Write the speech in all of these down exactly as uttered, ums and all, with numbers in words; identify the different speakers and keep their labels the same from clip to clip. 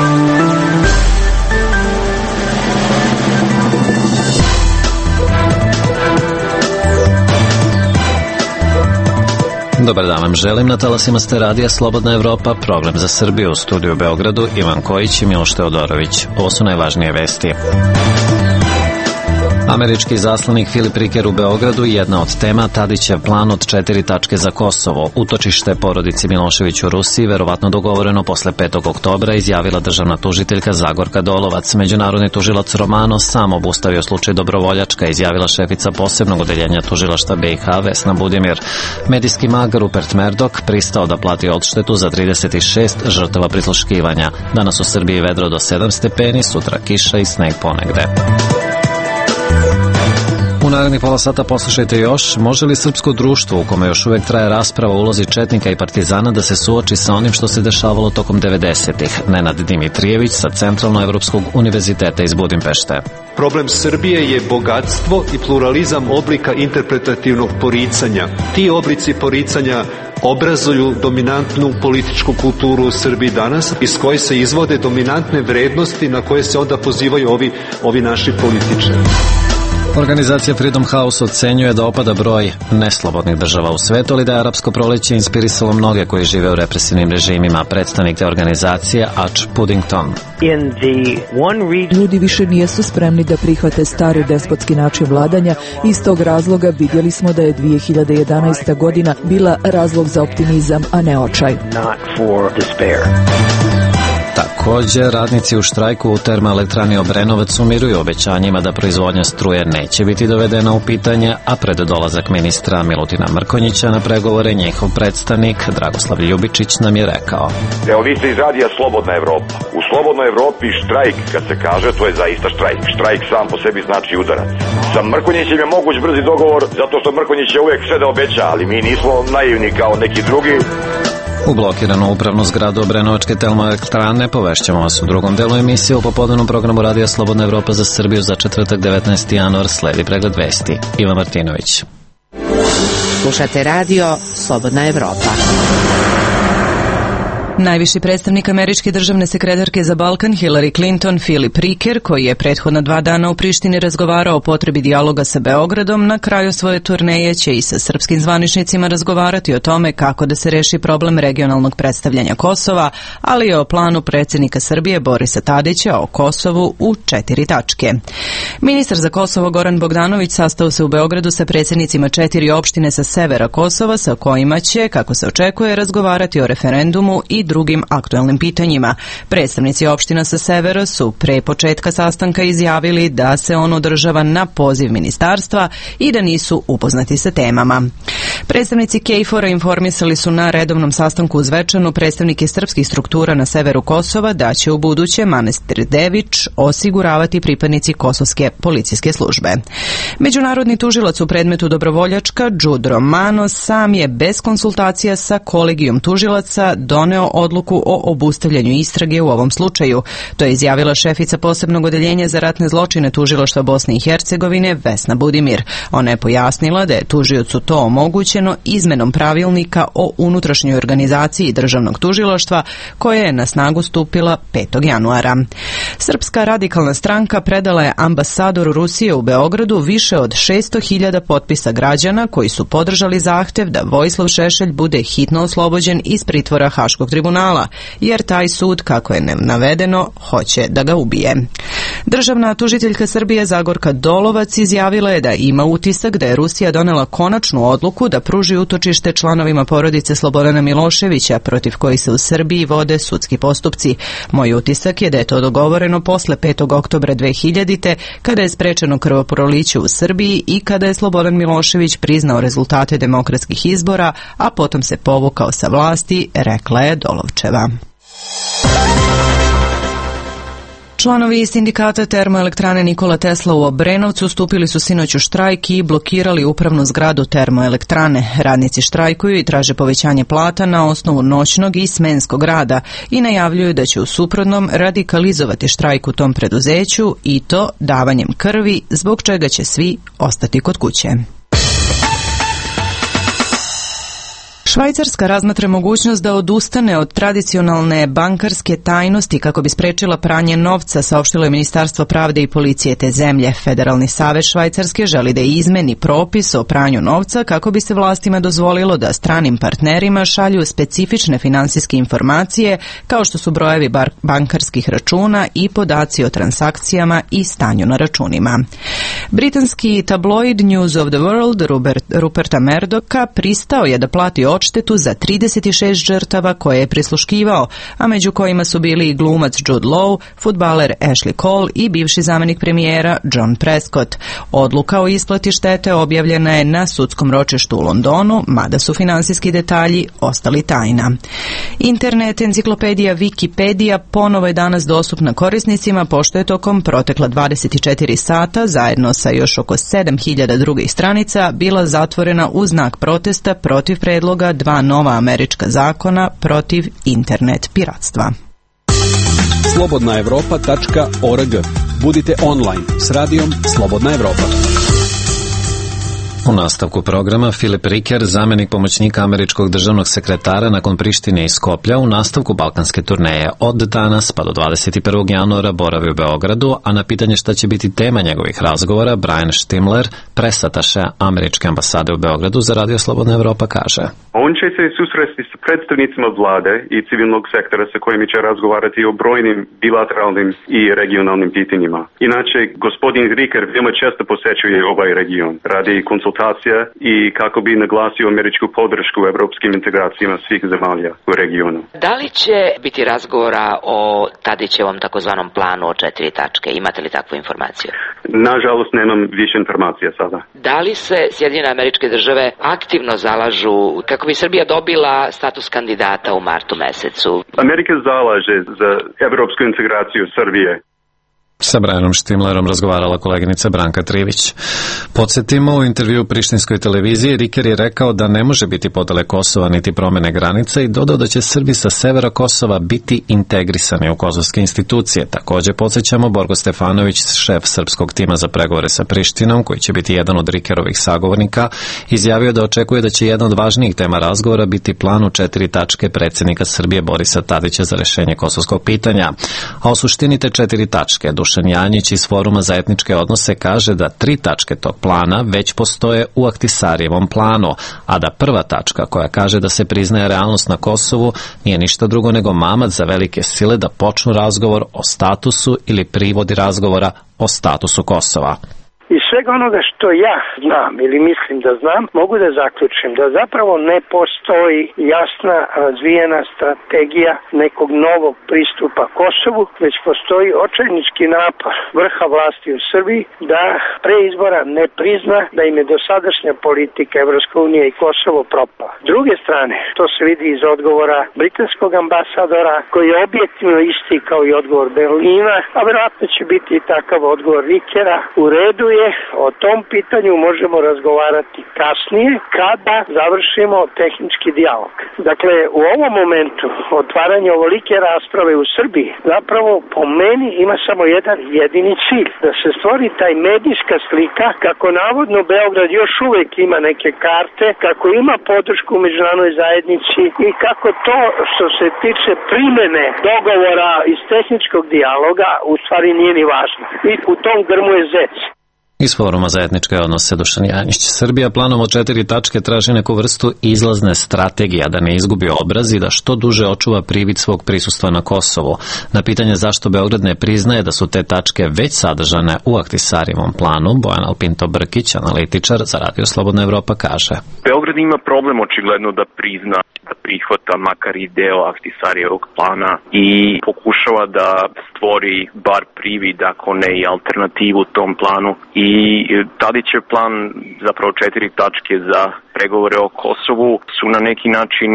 Speaker 1: Dobar dan vam želim, na talasima ste radija Slobodna Evropa, program za Srbiju, u studiju u Beogradu, Ivan Kojić i Miloš Teodorović. Ovo su najvažnije vesti. Američki izaslanik Filip Riker u Beogradu je jedna od tema Tadićev plan od četiri tačke za Kosovo. Utočište porodici Milošević u Rusiji, verovatno dogovoreno posle petog oktobra, izjavila državna tužiteljka Zagorka Dolovac. Međunarodni tužilac Romano sam obustavio slučaj Dobrovoljačka, izjavila šefica posebnog odeljenja tužilaštva B i H Vesna Budimir. Medijski mag Rupert Murdoch pristao da plati odštetu za trideset šest žrtava prisluškivanja. Danas u Srbiji vedro do sedam stepeni, sutra kiša i sneg ponegde. U narednih pola sata poslušajte još, može li srpsko društvo u kome još uvek traje rasprava o ulozi četnika i partizana da se suoči sa onim što se dešavalo tokom devedesetih? Nenad Dimitrijević sa Centralnoevropskog univerziteta iz Budimpešte.
Speaker 2: Problem Srbije je bogatstvo i pluralizam oblika interpretativnog poricanja. Ti oblici poricanja obrazuju dominantnu političku kulturu u Srbiji danas, iz koje se izvode dominantne vrednosti na koje se onda pozivaju ovi, ovi naši političari.
Speaker 1: Organizacija Freedom House ocenjuje da opada broj neslobodnih država u svetu, ali da je arapsko proleće inspirisalo mnoge koji žive u represivnim režimima. Predstavnik te organizacije Ač Puddington.
Speaker 3: Ljudi više nijesu spremni da prihvate stari despotski način vladanja. Iz tog razloga vidjeli smo da je dvije hiljade jedanaesta godina bila razlog za optimizam, a ne očaj.
Speaker 1: Također, radnici u štrajku u termoelektrani Obrenovac umiruju obećanjima da proizvodnja struje neće biti dovedena u pitanje, a pred dolazak ministra Milutina Mrkonjića na pregovore njihov predstavnik Dragoslav Ljubičić nam je rekao:
Speaker 4: Evo, vi ste iz radija Slobodna Evropa. U Slobodnoj Evropi štrajk, kad se kaže, to je zaista štrajk. Štrajk sam po sebi znači udarac. Sa Mrkonjićem je moguć brzi dogovor, zato što Mrkonjić je uvijek sve da obeća, ali mi nismo naivni kao neki drugi.
Speaker 1: U blokiranu upravnu zgradu Obrenovačke termoelektrane povešćemo vas u drugom delu emisije. U popodnevnom programu Radija Slobodna Evropa za Srbiju za četvrtak devetnaesti januar sledi pregled vesti. Ivan Martinović.
Speaker 5: Slušate radio Slobodna Evropa.
Speaker 6: Najviši predstavnik američke državne sekretarke za Balkan Hillary Clinton, Filip Riker, koji je prethodna dva dana u Prištini razgovarao o potrebi dijaloga sa Beogradom, na kraju svoje turneje će i sa srpskim zvaničnicima razgovarati o tome kako da se reši problem regionalnog predstavljanja Kosova, ali i o planu predsjednika Srbije Borisa Tadića o Kosovu u četiri tačke. Ministar za Kosovo Goran Bogdanović sastao se u Beogradu sa predsjednicima četiri opštine sa severa Kosova, sa kojima će, kako se očekuje, razgovarati o referendumu i drugim aktuelnim pitanjima. Predstavnici opština sa severa su pre početka sastanka izjavili da se on održava na poziv ministarstva i da nisu upoznati sa temama. Predstavnici KFOR-a informisali su na redovnom sastanku u Zvečanu predstavnike srpskih struktura na severu Kosova da će u buduće manastir Devič osiguravati pripadnici kosovske policijske službe. Međunarodni tužilac u predmetu Dobrovoljačka Đud Romano sam je bez konsultacija sa kolegijom tužilaca doneo odluku o obustavljanju istrage u ovom slučaju. To je izjavila šefica posebnog odeljenja za ratne zločine tužilaštva Bosne i Hercegovine Vesna Budimir. Ona je pojasnila da je tužiocu to omogućeno izmenom pravilnika o unutrašnjoj organizaciji državnog tužilaštva koja je na snagu stupila petog januara. Srpska radikalna stranka predala je ambasadoru Rusije u Beogradu više od šesto hiljada potpisa građana koji su podržali zahtev da Vojislav Šešelj bude hitno oslobođen iz pritvora Haškog tribunala, jer taj sud, kako je navedeno, hoće da ga ubije. Državna tužiteljka Srbije Zagorka Dolovac izjavila je da ima utisak da je Rusija donela konačnu odluku da pruži utočište članovima porodice Slobodana Miloševića, protiv kojih se u Srbiji vode sudski postupci. Moj utisak je da je to dogovoreno posle petog oktobra dve hiljadite. kada je sprečeno krvoproliće u Srbiji i kada je Slobodan Milošević priznao rezultate demokratskih izbora, a potom se povukao sa vlasti, rekla je Dolovčeva. Članovi sindikata termoelektrane Nikola Tesla u Obrenovcu stupili su sinoć u štrajk i blokirali upravnu zgradu termoelektrane. Radnici štrajkuju i traže povećanje plata na osnovu noćnog i smenskog rada i najavljuju da će u suprotnom radikalizovati štrajk u tom preduzeću i to davanjem krvi, zbog čega će svi ostati kod kuće. Švajcarska razmatra mogućnost da odustane od tradicionalne bankarske tajnosti kako bi sprečila pranje novca, saopštilo je Ministarstvo pravde i policije te zemlje. Federalni savez Švajcarske želi da izmeni propis o pranju novca kako bi se vlastima dozvolilo da stranim partnerima šalju specifične finansijske informacije kao što su brojevi bankarskih računa i podaci o transakcijama i stanju na računima. Britanski tabloid News of the World Rupert, Ruperta Murdocha pristao je da plati odštetu za trideset šest žrtava koje je prisluškivao, a među kojima su bili i glumac Jude Law, fudbaler Ashley Cole i bivši zamenik premijera John Prescott. Odluka o isplati štete objavljena je na sudskom ročištu u Londonu, mada su finansijski detalji ostali tajna. Internet enciklopedija Wikipedia ponovo je danas dostupna korisnicima pošto je tokom protekla dvadeset četiri sata zajedno sa još oko sedam hiljada drugih stranica bila zatvorena u znak protesta protiv predloga dva nova američka zakona protiv internet piratstva.
Speaker 7: slobodna evropa tačka org. Budite online s radijom Slobodna Evropa.
Speaker 1: U nastavku programa Filip Riker, zamenik pomoćnika američkog državnog sekretara nakon Prištine i Skoplja, u nastavku balkanske turneje od danas pa do dvadeset prvog januara boravi u Beogradu, a na pitanje šta će biti tema njegovih razgovora, Brian Stimler, presataše američke ambasade u Beogradu za Radio Slobodna Evropa, kaže:
Speaker 8: On će se susresti sa predstavnicima vlade i civilnog sektora sa kojimi će razgovarati o brojnim bilateralnim i regionalnim pitanjima. Inače, gospodin Riker veoma često posećuje ovaj region radi konsultacija i kako bi naglasio američku podršku evropskim integracijama svih zemalja u regionu.
Speaker 9: Da li će biti razgovora o Tadićevom takozvanom planu o četiri tačke? Imate li takvu informaciju?
Speaker 8: Nažalost, nemam više informacija sada.
Speaker 9: Da li se Sjedinjene Američke Države aktivno zalažu kako bi Srbija dobila status kandidata u martu mesecu?
Speaker 8: Amerika zalaže za evropsku integraciju Srbije.
Speaker 1: Sa Brianom Štimlerom razgovarala koleginica Branka Trivić. Podsjetimo, u intervju prištinskoj televiziji Riker je rekao da ne može biti podele Kosova niti promene granica i dodao da će Srbi sa severa Kosova biti integrisani u kosovske institucije. Također podsjećamo, Borko Stefanović, šef srpskog tima za pregovore sa Prištinom, koji će biti jedan od Rikerovih sagovornika, izjavio da očekuje da će jedna od važnijih tema razgovora biti plan u četiri tačke predsjednika Srbije Borisa Tadića za rešenje kosovskog pitanja. A o suštini te četiri tačke Dušan Janjić iz Foruma za etničke odnose kaže da tri tačke tog plana već postoje u Ahtisarijevom planu, a da prva tačka koja kaže da se priznaje realnost na Kosovu nije ništa drugo nego mamac za velike sile da počnu razgovor o statusu ili privodi razgovora o statusu Kosova.
Speaker 10: Iz svega onoga što ja znam ili mislim da znam, mogu da zaključim da zapravo ne postoji jasna razvijena strategija nekog novog pristupa Kosovu, već postoji očajnički napor vrha vlasti u Srbiji da pre izbora ne prizna da im je dosadašnja politika Evropska unija i Kosovo propala. S druge strane, to se vidi iz odgovora britanskog ambasadora, koji je objektivno isti kao i odgovor Berlina, a verovatno će biti i takav odgovor Rikera. U redu je, o tom pitanju možemo razgovarati kasnije kada završimo tehnički dijalog. Dakle, u ovom momentu otvaranje ovolike rasprave u Srbiji zapravo po meni ima samo jedan jedini cilj, da se stvori taj medijska slika kako navodno Beograd još uvek ima neke karte, kako ima podršku u međunarodnoj zajednici i kako to što se tiče primene dogovora iz tehničkog dijaloga u stvari nije ni važno. I u tom grmu je zec.
Speaker 1: Iz Foruma za etničke odnose Dušan Janjić. Srbija planom od četiri tačke traži neku vrstu izlazne strategije da ne izgubi obraz i da što duže očuva privid svog prisustva na Kosovu. Na pitanje zašto Beograd ne priznaje da su te tačke već sadržane u Ahtisarijevom planu, Bojan Alpinto Brkić, analitičar za Radio Slobodna Evropa, kaže:
Speaker 11: Beograd ima problem očigledno da prizna, da prihvata makar i deo Ahtisarijevog plana i pokušava da stvori bar privid, ako ne i alternativu tom planu. I Tadićev plan, zapravo četiri tačke za pregovore o Kosovu, su na neki način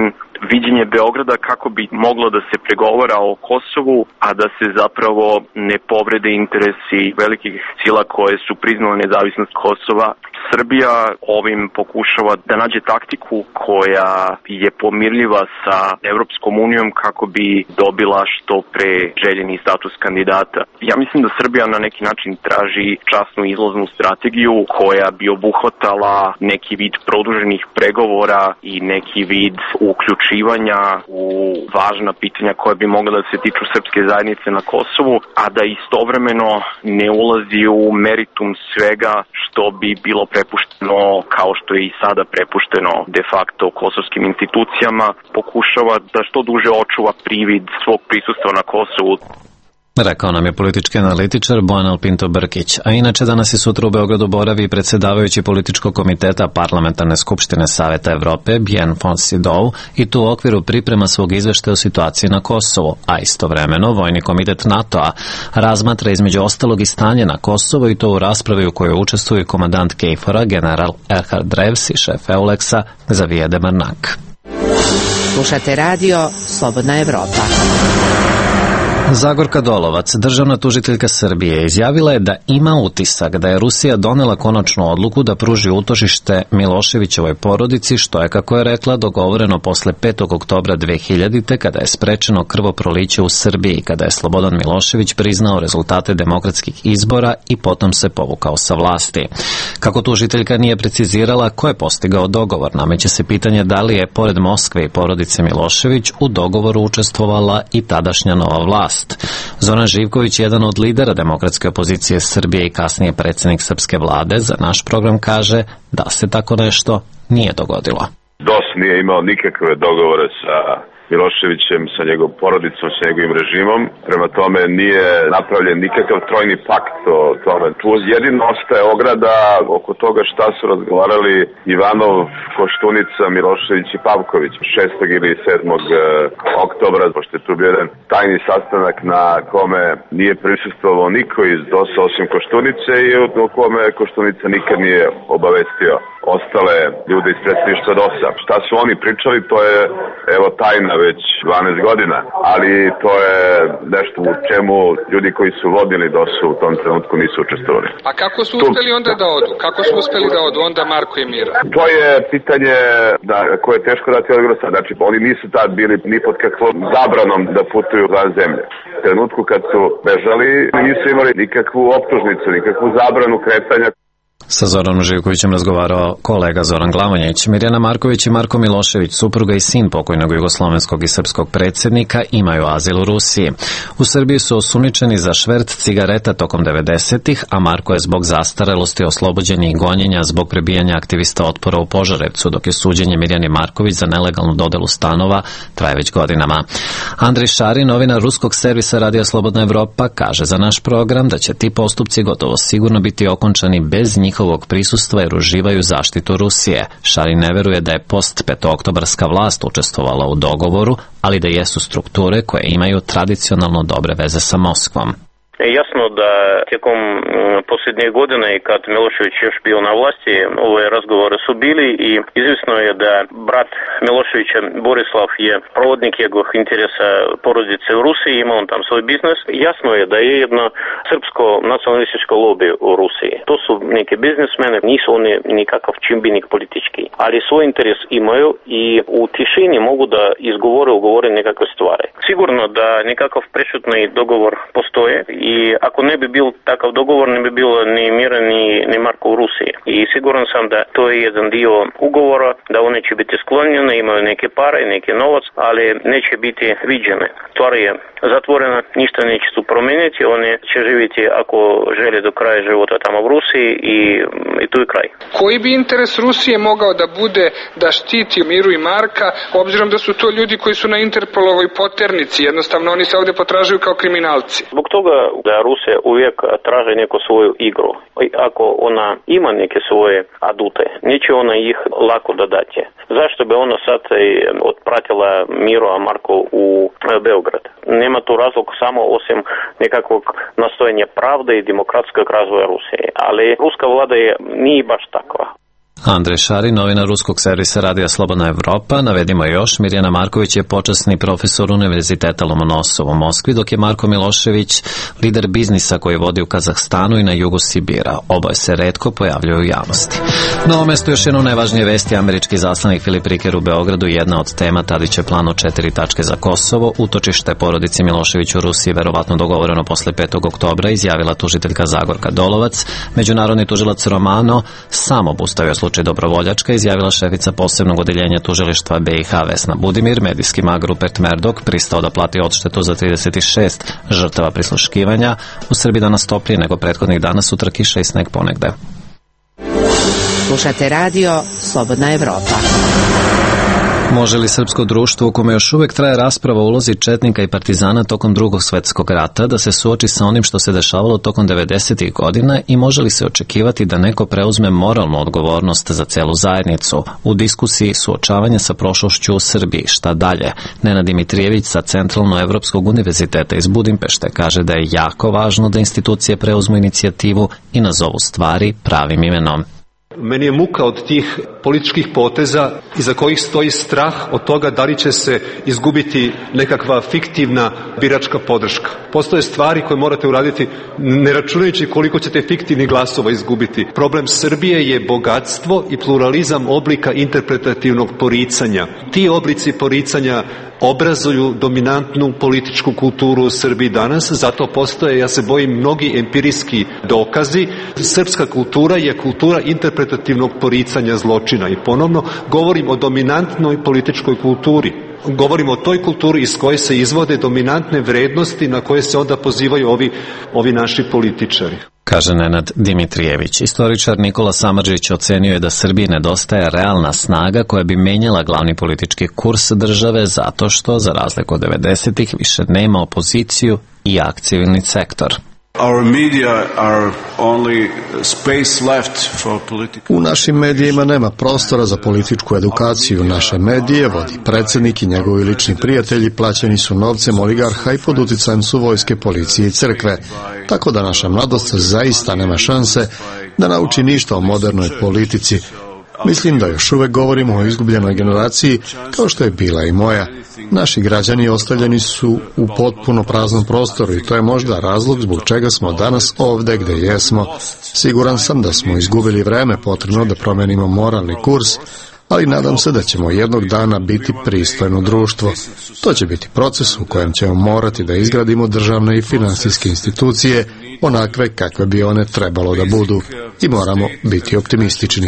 Speaker 11: viđenje Beograda kako bi moglo da se pregovara o Kosovu, a da se zapravo ne povrede interesi velikih sila koje su priznale nezavisnost Kosova. Srbija ovim pokušava da nađe taktiku koja je pomirljiva sa Evropskom unijom kako bi dobila što pre željeni status kandidata. Ja mislim da Srbija na neki način traži časnu izlaznu strategiju koja bi obuhvatala neki vid produženih pregovora i neki vid uključivanja u važna pitanja koja bi mogla da se tiču srpske zajednice na Kosovu, a da istovremeno ne ulazi u meritum svega što bi bilo prepušteno, kao što je i sada prepušteno de facto kosovskim institucijama, pokušava da što duže očuva privid svog prisustva na Kosovu.
Speaker 1: Rekao nam je politički analitičar Bojan Alpinto Brkić, a inače danas i sutra u Beogradu boravi predsjedavajući političkog komiteta Parlamentarne skupštine Saveta Evrope Bien Fonsidou i tu u okviru priprema svog izveštaja o situaciji na Kosovu, a istovremeno Vojni komitet NATO-a razmatra između ostalog i stanje na Kosovo i to u raspravi u kojoj učestvuju komandant Kejfora, general Erhard Revs i šef Euleksa Xavier de Marnak.
Speaker 5: Slušate radio Slobodna Evropa.
Speaker 1: Zagorka Dolovac, državna tužiteljka Srbije, izjavila je da ima utisak da je Rusija donela konačnu odluku da pruži utočište Miloševićevoj porodici, što je, kako je rekla, dogovoreno posle petog oktobra dve hiljadite. kada je sprečeno krvoproliće u Srbiji, kada je Slobodan Milošević priznao rezultate demokratskih izbora i potom se povukao sa vlasti. Kako tužiteljka nije precizirala ko je postigao dogovor, nameće se pitanje da li je, pored Moskve i porodice Milošević, u dogovoru učestvovala i tadašnja nova vlast. Zoran Živković, jedan od lidera demokratske opozicije Srbije i kasnije predsjednik srpske vlade, za naš program kaže da se tako nešto nije dogodilo.
Speaker 12: D O S nije imao nikakve dogovore sa Miloševićem, sa njegovom porodicom, sa njegovim režimom. Prema tome nije napravljen nikakav trojni pakt o tome. Tu jedino ostaje ograda oko toga šta su razgovarali Ivanov, Koštunica, Milošević i Pavković šestog ili sedmog oktobra, pošto je tu bio jedan tajni sastanak na kome nije prisustvovao niko iz D O S-a osim Koštunice i o kome Koštunica nikad nije obavestio ostale ljude iz predsjedništva D O S-a. Šta su oni pričali, to je evo tajna već dvanaest godina, ali to je nešto u čemu ljudi koji su vodili D O S-u u tom trenutku nisu učestvovali.
Speaker 13: A kako su uspeli onda da odu? Kako su uspeli da odu onda Marko i Mira?
Speaker 12: To je pitanje da, koje je teško dati odgovor sad. Znači, oni nisu tad bili ni pod kakvom zabranom da putuju van zemlje. U trenutku kad su bežali, nisu imali nikakvu optužnicu, nikakvu zabranu kretanja.
Speaker 1: Sa Zoranom Živkovićem razgovarao kolega Zoran Glamonjić. Mirjana Marković i Marko Milošević, supruga i sin pokojnog jugoslovenskog i srpskog predsjednika, imaju azil u Rusiji. U Srbiji su osumnjičeni za švert cigareta tokom devedesetih, a Marko je zbog zastarelosti oslobođen i gonjenja zbog prebijanja aktivista otpora u Požarevcu, dok je suđenje Mirjani Marković za nelegalnu dodelu stanova traje već godinama. Andrej Šarin, novinar ruskog servisa Radija Slobodna Evropa, kaže za naš program da će ti postupci gotovo sigurno biti okončani bez njih njihovog prisustva jer uživaju zaštitu Rusije. Šarin ne veruje da je post-petooktobarska vlast učestvovala u dogovoru, ali da jesu strukture koje imaju tradicionalno dobre veze sa Moskvom.
Speaker 14: Jasno da tijekom posljednje godine i kad Milošević još bio na vlasti, ove razgovore su bili i izvisno je da brat Miloševića Borislav je provodnik njegovih interesa porodice u Rusiji, ima on tam svoj biznis. Jasno je da je jedno srpsko nacionalističko lobby u Rusiji. To su neke biznismene, nisu oni nikakav čimbenik politički, ali svoj interes imaju i u tišini mogu da izgovore, ugovore nekakve stvari. Sigurno da nekakav prešutni dogovor postoje i ako ne bi bil takav dogovor, ne bi bilo ni Mira ni, ni Marko u Rusiji. I siguran sam da to je jedan dio ugovora, da one će biti sklonjene, imaju neke pare, neki novac, ali neće biti viđene. Stvar je zatvorena, ništa neće tu promijeniti, oni će živjeti ako žele do kraja života tamo u Rusiji i, i tu je kraj.
Speaker 13: Koji bi interes Rusije mogao da bude da štiti Miru i Marka, obzirom da su to ljudi koji su na Interpolovoj poternici, jednostavno oni se ovdje potražuju kao kriminalci?
Speaker 14: Zbog toga da Rusija uvijek traži neku svoju igru. Ako ona ima neke svoje adute, neće ona ih lako dodati. Zašto bi ona sad otpratila Miru a Marko u Beograd? Nema tu razlog samo osim nekakvog nastojanja pravde i demokratskog razvoja Rusije. Ali ruska vlada je nije baš takva.
Speaker 1: Andrej Šari, novinar ruskog servisa Radija Slobodna Evropa. Navedimo još, Mirjana Marković je počasni profesor Univerziteta Lomonosov u Moskvi, dok je Marko Milošević lider biznisa koji vodi u Kazahstanu i na jugu Sibira. Oboje se retko pojavljuju u javnosti. Na ovom mestu još jedno najvažnije vesti. Američki zaslanik Filip Riker u Beogradu, jedna od tema Tadićev plan od četiri tačke za Kosovo, utočište porodici Milošević u Rusiji, verovatno dogovoreno posle petog oktobra, izjavila tužiteljka Zagorka Dolovac. Međunarodni tužilac Romano sam obustavio slučaj Dobrovoljačka, izjavila šefica posebnog odeljenja tužilaštva B i H Vesna Budimir. Medijski mag Rupert Murdoch pristao da plati odštetu za trideset šest žrtava prisluškivanja. U Srbiji danas toplije nego prethodnih dana, sutra kiša i sneg ponegde.
Speaker 5: Slušate radio Slobodna Evropa.
Speaker 1: Može li srpsko društvo u kome još uvek traje rasprava o ulozi četnika i partizana tokom drugog svetskog rata da se suoči sa onim što se dešavalo tokom devedesetih godina i može li se očekivati da neko preuzme moralnu odgovornost za celu zajednicu? U diskusiji suočavanja sa prošlošću u Srbiji, šta dalje? Nenad Dimitrijević sa Centralno-Evropskog univerziteta iz Budimpešte kaže da je jako važno da institucije preuzmu inicijativu i nazovu stvari pravim imenom.
Speaker 2: Meni je muka od tih političkih poteza iza kojih stoji strah od toga da li će se izgubiti nekakva fiktivna biračka podrška. Postoje stvari koje morate uraditi ne računajući koliko ćete fiktivnih glasova izgubiti. Problem Srbije je bogatstvo i pluralizam oblika interpretativnog poricanja. Ti oblici poricanja obrazuju dominantnu političku kulturu u Srbiji danas, zato postoje, ja se bojim, mnogi empirijski dokazi. Srpska kultura je kultura interpretativnog poricanja zločina i ponovno govorim o dominantnoj političkoj kulturi. Govorimo o toj kulturi iz koje se izvode dominantne vrednosti na koje se onda pozivaju ovi, ovi naši političari.
Speaker 1: Kaže Nenad Dimitrijević. Istoričar Nikola Samardžić ocenio je da Srbiji nedostaje realna snaga koja bi menjala glavni politički kurs države zato što, za razliku od devedesetih, više nema opoziciju i jak civilni sektor.
Speaker 15: U našim medijima nema prostora za političku edukaciju. Naše medije vodi predsjednik i njegovi lični prijatelji, plaćeni su novcem oligarha i pod uticajem su vojske, policije i crkve. Tako da naša mladost zaista nema šanse da nauči ništa o modernoj politici. Mislim da još uvek govorimo o izgubljenoj generaciji, kao što je bila i moja. Naši građani ostavljeni su u potpuno praznom prostoru i to je možda razlog zbog čega smo danas ovde gde jesmo. Siguran sam da smo izgubili vreme potrebno da promenimo moralni kurs, ali nadam se da ćemo jednog dana biti pristojno društvo. To će biti proces u kojem ćemo morati da izgradimo državne i finansijske institucije onakve kakve bi one trebalo da budu i moramo biti optimistični.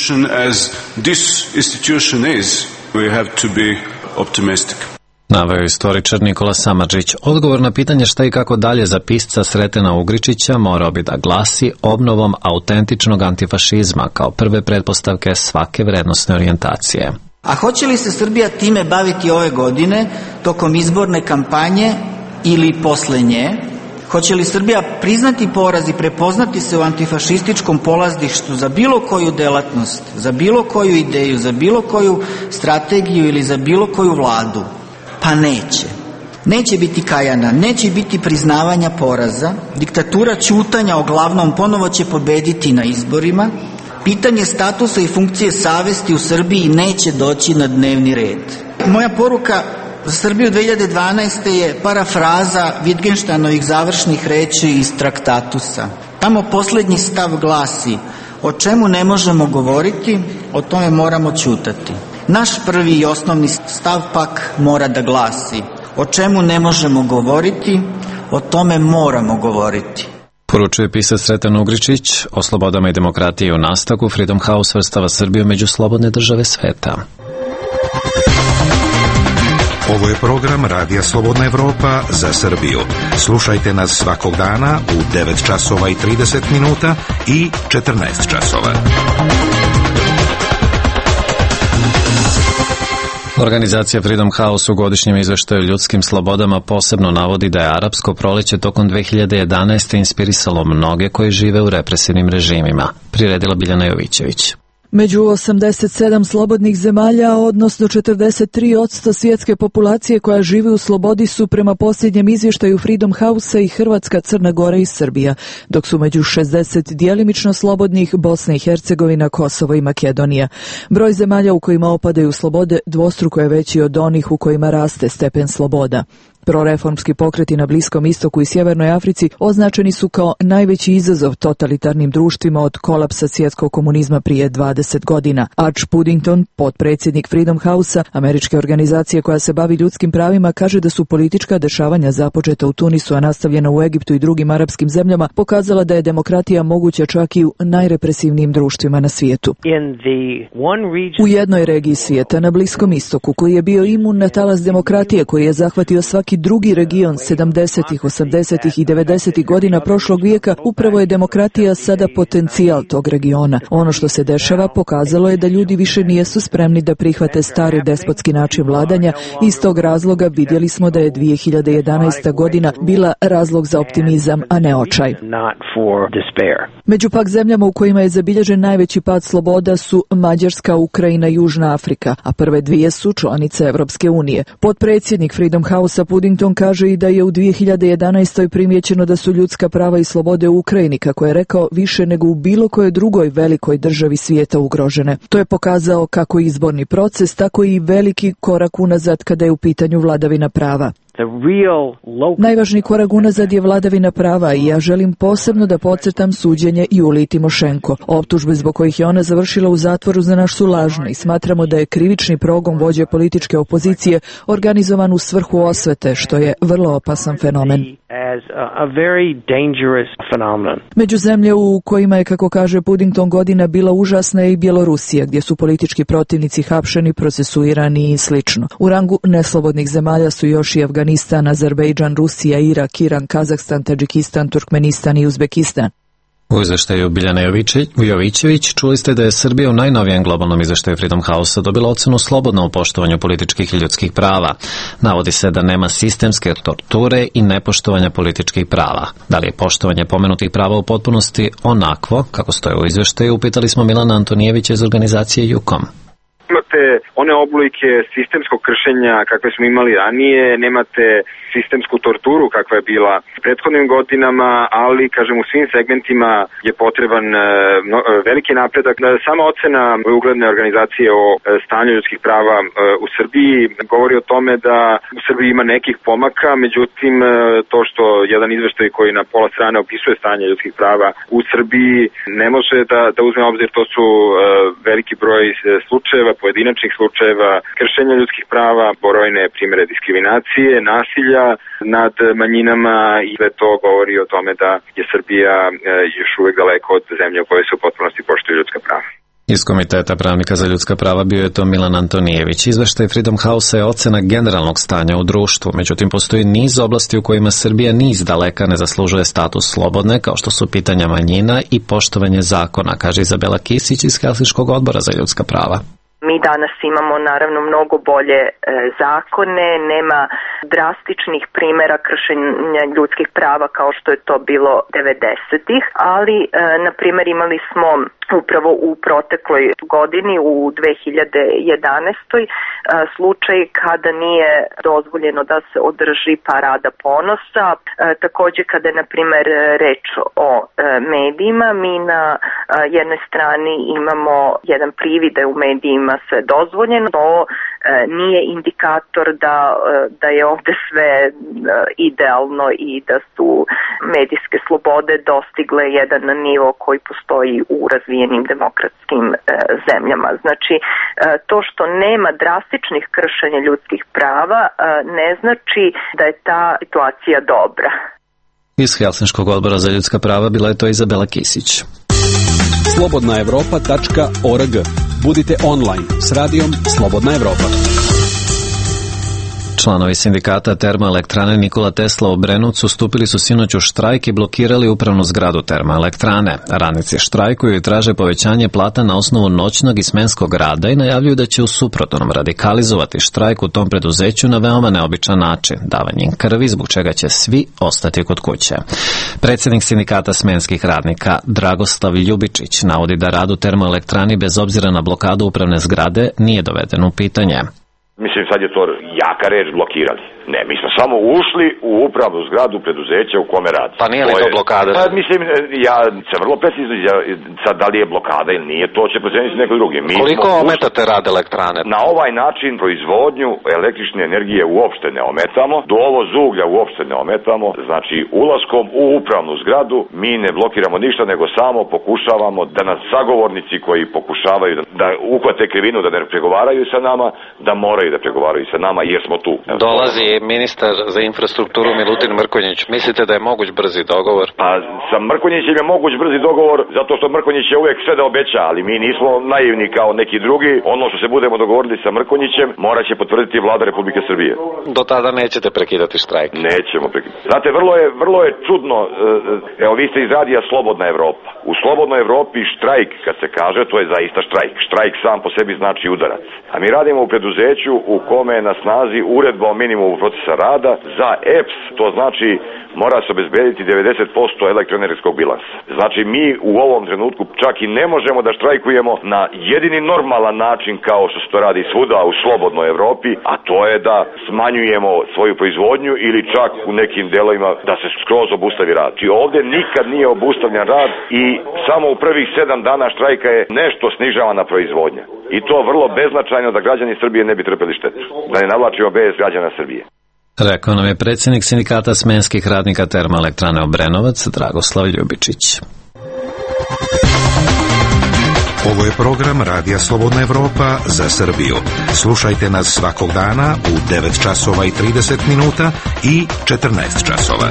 Speaker 1: Naveo istoričar Nikola Samardžić. Odgovor na pitanje šta i kako dalje za pisca Sretena Ugričića morao bi da glasi obnovom autentičnog antifašizma kao prve pretpostavke svake vrednosne orijentacije.
Speaker 16: A hoće li se Srbija time baviti ove godine tokom izborne kampanje ili posle nje? Hoće li Srbija priznati poraz i prepoznati se u antifašističkom polazdištu za bilo koju delatnost, za bilo koju ideju, za bilo koju strategiju ili za bilo koju vladu? Pa neće. Neće biti kajana, neće biti priznavanja poraza, diktatura ćutanja o glavnom ponovo će pobediti na izborima, pitanje statusa i funkcije savesti u Srbiji neće doći na dnevni red. Moja poruka za Srbiju dve hiljade dvanaeste. je parafraza Wittgensteinovih završnih reči iz Traktatusa. Tamo posljednji stav glasi: o čemu ne možemo govoriti, o tome moramo ćutati. Naš prvi i osnovni stav pak mora da glasi: o čemu ne možemo govoriti, o tome moramo govoriti.
Speaker 1: Poručuje pisac Sreten Ugričić. O slobodama i demokratiji u nastavku. Freedom House svrstava Srbiju među slobodne države sveta.
Speaker 17: Ovo je program Radija Slobodna Evropa za Srbiju. Slušajte nas svakog dana u devet časova i trideset minuta i četrnaest časova.
Speaker 1: Organizacija Freedom House u godišnjem izveštaju o ljudskim slobodama posebno navodi da je arapsko proleće tokom dve hiljade jedanaeste. inspirisalo mnoge koji žive u represivnim režimima. Priredila Biljana Jovićević.
Speaker 3: Među osamdeset sedam slobodnih zemalja, odnosno četrdeset tri posto svjetske populacije koja živi u slobodi su prema posljednjem izvještaju Freedom House-a i Hrvatska, Crna Gora i Srbija, dok su među šezdeset djelimično slobodnih Bosna i Hercegovina, Kosovo i Makedonija. Broj zemalja u kojima opadaju slobode dvostruko je veći od onih u kojima raste stepen sloboda. Proreformski pokreti na Bliskom istoku i Sjevernoj Africi označeni su kao najveći izazov totalitarnim društvima od kolapsa svjetskog komunizma prije dvadeset godina. Arch Puddington, potpredsjednik Freedom House-a, američke organizacije koja se bavi ljudskim pravima, kaže da su politička dešavanja započeta u Tunisu, a nastavljena u Egiptu i drugim arapskim zemljama, pokazala da je demokratija moguća čak i u najrepresivnijim društvima na svijetu. U jednoj regiji svijeta, na Bliskom istoku, koji je bio imun na talas demokratije, koji je zahvatio svaki drugi region sedamdesetih, osamdesetih i devedesetih godina prošlog vijeka, upravo je demokratija sada potencijal tog regiona. Ono što se dešava pokazalo je da ljudi više nijesu spremni da prihvate stari despotski način vladanja i iz tog razloga vidjeli smo da je dvije hiljade jedanaesta godina bila razlog za optimizam, a ne očaj. Među pak zemljama u kojima je zabilježen najveći pad sloboda su Mađarska, Ukrajina i Južna Afrika, a prve dvije su članice Evropske unije. Potpredsjednik Freedom House-a Puddington kaže i da je u dvije hiljade jedanaestoj primijećeno da su ljudska prava i slobode u Ukrajini, kako je rekao, više nego u bilo kojoj drugoj velikoj državi svijeta ugrožene. To je pokazao kako izborni proces, tako i veliki korak unazad kada je u pitanju vladavina prava. Najvažniji korak unazad je vladavina prava i ja želim posebno da podcrtam suđenje Juliji Timošenko. Optužbe zbog kojih je ona završila u zatvoru za nas su lažne i smatramo da je krivični progon vođe političke opozicije organizovan u svrhu osvete, što je vrlo opasan fenomen. Među zemlje u kojima je, kako kaže Puddington, godina bila užasna je i Bjelorusija, gdje su politički protivnici hapšeni, procesuirani i slično. U rangu neslobodnih zemalja su još i Afganistan, Azerbejdžan, Rusija, Irak, Iran, Kazahstan, Tadžikistan, Turkmenistan i Uzbekistan.
Speaker 1: U izveštaju Biljane Jovićević čuli ste da je Srbija u najnovijem globalnom izveštaju Freedom House-a dobila ocenu slobodno u poštovanju političkih i ljudskih prava. Navodi se da nema sistemske torture i nepoštovanja političkih prava. Da li je poštovanje pomenutih prava u potpunosti onakvo, kako stoje u izveštaju, upitali smo Milana Antonijevića iz organizacije Jukom.
Speaker 18: Imate one oblike sistemskog kršenja kakve smo imali ranije, nemate sistemsku torturu kakva je bila u prethodnim godinama, ali, kažem, u svim segmentima je potreban no, veliki napredak. Sama ocena ugledne organizacije o stanju ljudskih prava u Srbiji govori o tome da u Srbiji ima nekih pomaka, međutim to što jedan izveštaj koji na pola strane opisuje stanje ljudskih prava u Srbiji ne može da, da uzme obzir, to su veliki broj slučajeva, pojedinačnih slučajeva kršenja ljudskih prava, brojne primjere diskriminacije, nasilja nad manjinama i sve to govori o tome da je Srbija još uvijek daleko od zemlje u kojoj se u potpunosti poštuju ljudska prava.
Speaker 1: Iz Komiteta pravnika za ljudska prava bio je to Milan Antonijević. Izveštaj Freedom House-a je ocena generalnog stanja u društvu, međutim postoji niz oblasti u kojima Srbija niz daleka ne zaslužuje status slobodne, kao što su pitanja manjina i poštovanje zakona, kaže Izabela Kisić iz Helsinškog odbora za ljudska prava.
Speaker 19: Mi danas imamo naravno mnogo bolje e, zakone, nema drastičnih primjera kršenja ljudskih prava kao što je to bilo devedesetih, ali e, na primjer imali smo upravo u protekloj godini, u dve hiljade jedanaestoj slučaj kada nije dozvoljeno da se održi parada ponosa. E, također kada je na primjer reč o e, medijima, mi na e, jednoj strani imamo jedan privid da je u medijima sve dozvoljeno, to e, nije indikator da, e, da je ovdje sve e, idealno i da su medijske slobode dostigle jedan nivo koji postoji u razvijenim demokratskim e, zemljama. Znači, e, to što nema drastičnih kršenja ljudskih prava e, ne znači da je ta situacija dobra.
Speaker 1: Iz Helsinškog odbora za ljudska prava bila je to Izabela Kisić.
Speaker 7: slobodna evropa tačka org. Budite online s radijom Slobodna Evropa.
Speaker 1: Članovi sindikata termoelektrane Nikola Tesla u Obrenovcu stupili su sinoć u štrajk i blokirali upravnu zgradu termoelektrane. Radnici štrajkuju i traže povećanje plata na osnovu noćnog i smenskog rada i najavljuju da će u suprotnom radikalizovati štrajk u tom preduzeću na veoma neobičan način, davanjem krvi, zbog čega će svi ostati kod kuće. Predsjednik sindikata smenskih radnika Dragoslav Ljubičić navodi da rad u termoelektrani bez obzira na blokadu upravne zgrade nije doveden u pitanje.
Speaker 4: Mislim, sad je to jaka reč, blokirali. Ne, mi smo samo ušli u upravnu zgradu preduzeća u kome radi.
Speaker 1: Pa nije li to blokada?
Speaker 4: Pa, mislim, ja se vrlo precizno, ja, sad da li je blokada ili nije, to će proceniti neko drugi. Mi
Speaker 1: Koliko ometate rad elektrane?
Speaker 4: Na ovaj način proizvodnju električne energije uopšte ne ometamo, dovoz uglja uopšte ne ometamo, znači ulaskom u upravnu zgradu mi ne blokiramo ništa, nego samo pokušavamo da nas sagovornici koji pokušavaju da, da uhvate krivinu, da ne pregovaraju sa nama, da moraju da pregovaraju sa nama jer smo tu.
Speaker 1: Dolazi ministar za infrastrukturu Milutin Mrkonjić. Mislite da je moguć brzi dogovor?
Speaker 4: Pa sa Mrkonjićem je moguć brzi dogovor zato što Mrkonjić je uvek sve da obeća, ali mi nismo naivni kao neki drugi. Ono što se budemo dogovorili sa Mrkonjićem morat će potvrditi vlada Republike Srbije.
Speaker 1: Do tada nećete prekidati štrajk?
Speaker 4: Nećemo prekidati. Znate, vrlo je, vrlo je čudno, evo vi ste iz radija Slobodna Evropa. U Slobodnoj Evropi štrajk, kad se kaže, to je zaista štrajk. Štrajk sam po sebi znači udarac. A mi radimo u preduzeću u kome je na snazi uredba o minimumu procesa rada. Za E P S to znači mora se obezbediti devedeset posto elektroenergetskog bilansa. Znači mi u ovom trenutku čak i ne možemo da štrajkujemo na jedini normalan način kao što se to radi svuda u slobodnoj Evropi, a to je da smanjujemo svoju proizvodnju ili čak u nekim delovima da se skroz obustavi rad. Znači ovdje nikad nije obustavljen rad i samo u prvih sedam dana štrajka je nešto snižavana proizvodnja. I to vrlo beznačajno da građani Srbije ne bi trpeli štetu. Da ne navlačimo bez građana Srbije.
Speaker 1: Rekao nam je predsjednik sindikata smenskih radnika termoelektrane Obrenovac Dragoslav Ljubičić.
Speaker 17: Ovo je program Radija Slobodna Evropa za Srbiju. Slušajte nas svakog dana u devet časova i trideset minuta i četrnaest časova.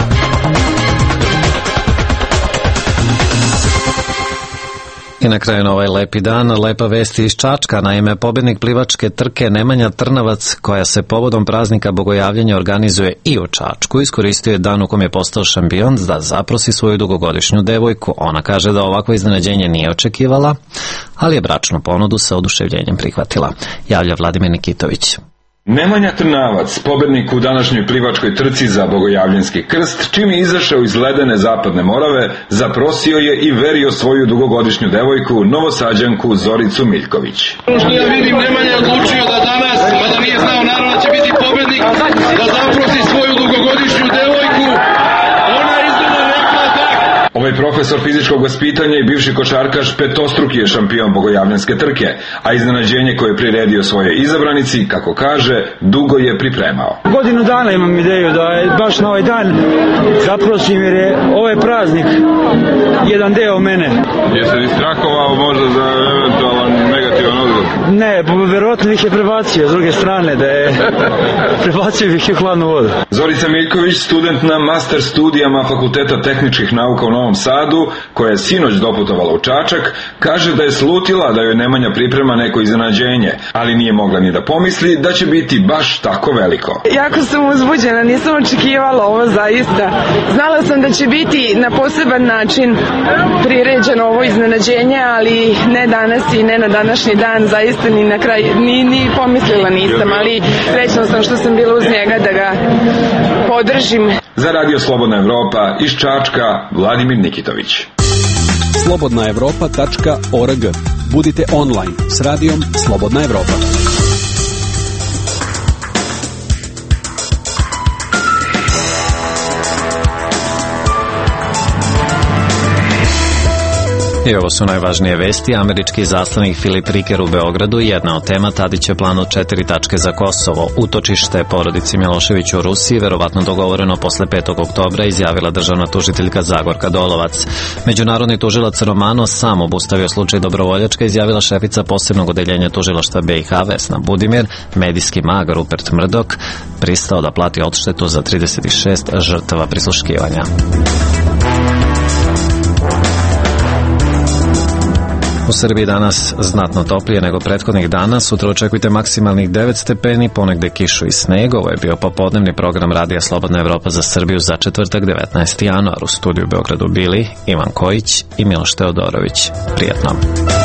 Speaker 1: I na kraju na ovaj lepi dan, lepa vesti iz Čačka. Naime, pobjednik plivačke trke Nemanja Trnavac, koja se povodom praznika Bogojavljenja organizuje i u Čačku, iskoristio je dan u kom je postao šampion da zaprosi svoju dugogodišnju devojku. Ona kaže da ovakvo iznenađenje nije očekivala, ali je bračnu ponudu sa oduševljenjem prihvatila. Javlja Vladimir Nikitović.
Speaker 20: Nemanja Trnavac, pobednik u današnjoj plivačkoj trci za Bogojavljenski krst, čim je izašao iz ledene Zapadne Morave, zaprosio je i verio svoju dugogodišnju devojku, Novosađanku Zoricu Miljković.
Speaker 21: Ono što ja vidim, Nemanja je odlučio da danas, mada nije znao naravno da će biti pobednik, da zaprosi svoju dugogodišnju devojku. Ona je iznena rekla da...
Speaker 20: Ovaj profesor fizičkog vaspitanja i bivši košarkaš petostruki je šampion Bogojavljanske trke, a iznenađenje koje je priredio svoje izabranici, kako kaže, dugo je pripremao.
Speaker 22: Godinu dana imam ideju da je baš na ovaj dan zaprosim jer je ovaj praznik jedan deo mene.
Speaker 20: Jesi li strahovao možda za eventualan negativan odgovor?
Speaker 22: Ne, verovatno bih je prebacio s druge strane, da je prebacio bih je u hladnu vodu.
Speaker 20: Zorica Miljković, student na master studijama Fakulteta tehničkih nauka u Novom Sadu, koja je sinoć doputovala u Čačak, kaže da je slutila da joj Nemanja priprema neko iznenađenje, ali nije mogla ni da pomisli da će biti baš tako veliko.
Speaker 23: Jako sam uzbuđena, nisam očekivala ovo zaista. Znala sam da će biti na poseban način priređeno ovo iznenađenje, ali ne danas i ne na današnji dan, zaista ni na kraj, ni, ni pomislila nisam, ali srećna sam što sam bila uz njega da ga podržim.
Speaker 20: Za Radio Slobodna Evropa iz Čačka, Vladimir Nikitović.
Speaker 7: slobodna evropa tačka org. Budite online s radijom Slobodna Evropa.
Speaker 1: I ovo su najvažnije vesti. Američki izaslanik Filip Riker u Beogradu, jedna od tema Tadićev plan od četiri tačke za Kosovo. Utočište porodici Milošević u Rusiji, verovatno dogovoreno posle petog oktobra, izjavila državna tužiteljka Zagorka Dolovac. Međunarodni tužilac Romano sam obustavio slučaj Dobrovoljačka, izjavila šefica posebnog odeljenja tužilaštva B i H Vesna Budimir. Medijski mag Rupert Murdoch pristao da plati odštetu za trideset šest žrtava prisluškivanja. U Srbiji danas znatno toplije nego prethodnih dana. Sutra očekujte maksimalnih devet stepeni, ponegde kišu i sneg. Ovo je bio popodnevni program Radija Slobodna Evropa za Srbiju za četvrtak devetnaesti januar. U studiju u Beogradu bili Ivan Kojić i Miloš Teodorović. Prijatno.